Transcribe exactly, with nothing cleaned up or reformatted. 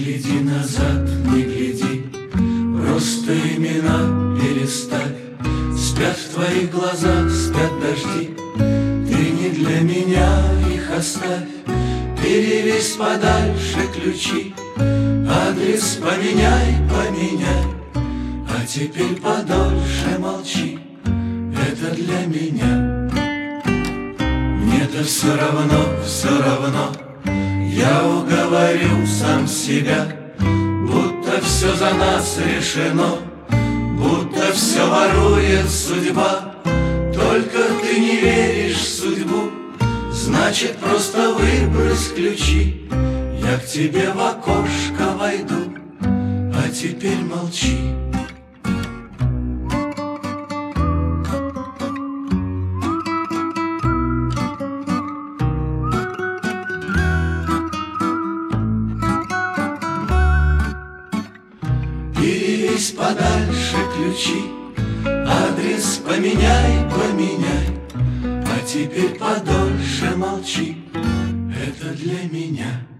гляди назад, не гляди, просто имена переставь. Спят в твоих глазах, спят дожди, ты не для меня их оставь. Перевесь подальше ключи, адрес поменяй, поменяй. А теперь подольше молчи, это для меня. Мне-то все равно, все равно, я уговорю сам себя, будто все за нас решено, будто все ворует судьба. Только ты не веришь в судьбу, значит, просто выбрось ключи. Я к тебе в окошко войду, а теперь молчи. Перевесь подальше ключи, адрес поменяй, поменяй. А теперь подольше молчи, это для меня.